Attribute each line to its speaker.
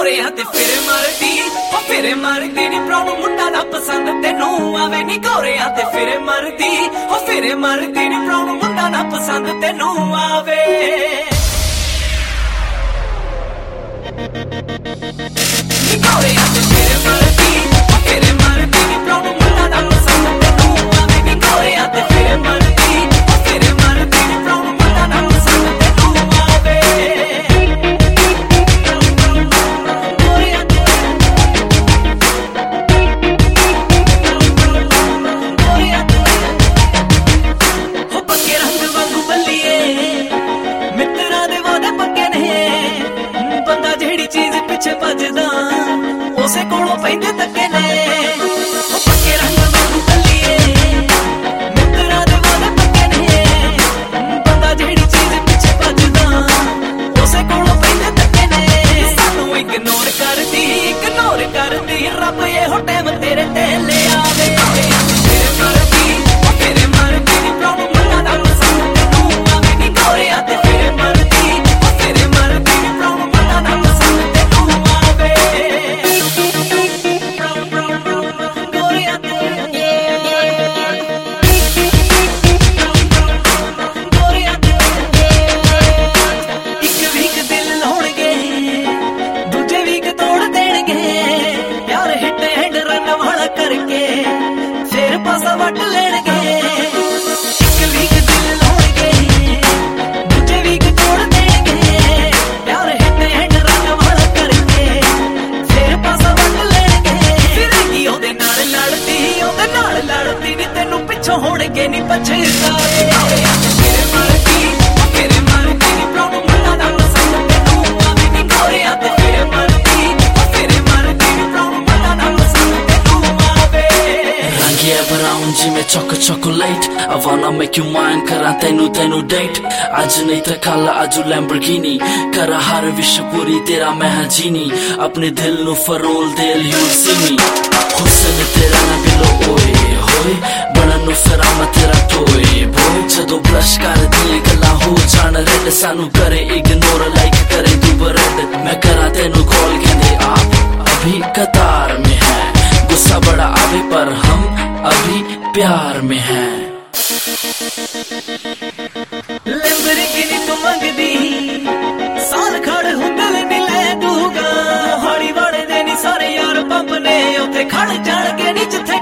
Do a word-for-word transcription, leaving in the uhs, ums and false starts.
Speaker 1: ਗੋਰਿਆਂ ਤੇ ਫਿਰ ਮਰਦੀ ਹੋ ਫਿਰ ਮਰਦੀ ਨੀ ਪ੍ਰੋਬਲਮ ਮੁੰਡਾ ਨਾ ਪਸੰਦ ਤੈਨੂੰ ਆਵੇ ਨੀ ਗੋਰਿਆਂ ਤੇ ਫਿਰ ਮਰਦੀ ਹੋ ਫਿਰ ਮਰਦੀ ਨੀ ਪ੍ਰੋਬਲਮ ਮੁੰਡਾ ਨਾ ਪਸੰਦ ਤੈਨੂੰ ਆਵੇ ਨੀ ਗੋਰਿਆਂ ਤੇ ਫਿਰ ਮਰਦੀ ਹੋ ਫਿਰ ਮਰਦੀ ਨੀ ਪ੍ਰੋਬਲਮ ਮੁੰਡਾ ਨਾ ਪਸੰਦ ਤੈਨੂੰ ਆਵੇ ਨੀ ਗੋਰਿਆਂ ਤੇ ਫਿਰ ਮਰਦੀ ਹੋ ਫਿਰ ਮਰਦੀ ਨੀ ਪ੍ਰੋਬਲਮ ਮੁੰਡਾ ਨਾ ਪਸੰਦ ਤੈਨੂੰ ਆਵੇ ਭਜਦਾ ਉਸੇ ਕੋਲੋਂ ਪੈਂਦੇ ਧੱਕੇ ਨੇ ਉਹ ਪੱਕੇ ਰੰਗ ਵਾਂਗੂ ਬੱਲੀਏ ਮਿੱਤਰਾਂ ਦੇ ਵਾਦੇ ਪੱਕੇ ਨੇ ਬੰਦਾ ਜਿਹੜੀ ਚੀਜ਼ ਪਿੱਛੇ ਭਜਦਾ ਉਸੇ ਕੋਲੋਂ ਪੈਂਦੇ ਧੱਕੇ ਨੇ ਸਾਨੂੰ ਇਗਨੋਰ ਕਰਦੀ ਇਗਨੋਰ ਕਰਦੀ ਰੱਬ ਇਹੋ ਟਾਈਮ ਤੇਰੇ ਤੇ ਲੈ ਆਵੇ ਤੇਰੇ ਮਰਦੀ ਉਹ ਤੇਰੇ ਮਰਦੀ ਨੀ ਪ੍ਰੋਬਲਮ ਮੁੰਡਾ ਦਾ ਪਸੰਦ ਤੈਨੂੰ ਆਵੇ ਨੀ ਗੋਰਿਆਂ ਤੇ ਫਿਰ ਮਰਦੀ ਉਹ ਤੇਰੇ ਮਰਦੀ ਨੀ ਪ੍ਰੋਬਲਮ ਮੁੰਡਾ ਦਾ ਪਸੰਦ ਪਾਸਾ ਵੱਟ ਲੈਣਗੇ ਇੱਕ ਵੀਕ ਦਿਲ ਲਾਉਣਗੇ ਦੂਜੇ ਵੀਕ ਤੋੜ ਦੇਣਗੇ ਯਾਰ ਹਿੱਟ ਹੈਂਡ ਰਨ ਵਾਲਾ ਕਰਕੇ ਫੇਰ ਪਾਸਾ ਵੱਟ ਲੈਣਗੇ ਫਿਰ ਕੀ ਉਹਦੇ ਨਾਲ ਲੜਦੀ ਉਹਦੇ ਨਾਲ ਲੜਦੀ ਨੀ ਤੈਨੂੰ ਪਿੱਛੋਂ ਹੋਣਗੇ ਨੀ ਪਛਤਾਏ ਤੇਰੇ ਮਰਦੀ ਤੇਰੇ ਮਰਦੀ ਨੀ ਪ੍ਰੋਬਲਮ ਮੁੰਡਾ ਦਾ ਪਸੰਦ ਤੈਨੂੰ ਆਵੇ ਨੀ ਗੋਰਿਆਂ ਤੇ ਫਿਰ ਮਰਦੀ ਤੇਰੇ ਮਰਦੀ ਨੀ ਪ੍ਰੋਬਲਮ ਮੁੰਡਾ ਦਾ ਪਸੰਦ ਤੈਨੂੰ ਆਵੇ
Speaker 2: Yeah, but I'm Jimmy Choco Chocolate. I wanna make you mine, kara tenu tenu date. Aaj nahi tha kala aaju Lamborghini. Kara har wish puri tera main genie. Apne dil nu farol del you'll see me. Husn tera na bilo oye hoye. Bana nu farama tera toy boy. Jado blush kar diye galla ho jaan red. Sanu kare ignore like kare du red. Main kara tenu call kende aap abhi qatar mein hai. गुस्सा बड़ा आवे पर हम अभी प्यार में हैं
Speaker 1: Lamborghini तू मंगदी साल खड़ हुंदल नी ले दूगा हाड़ी वाड़े दे नी सारे यार पंप ने उथे खड़ जाणगे नी जिथे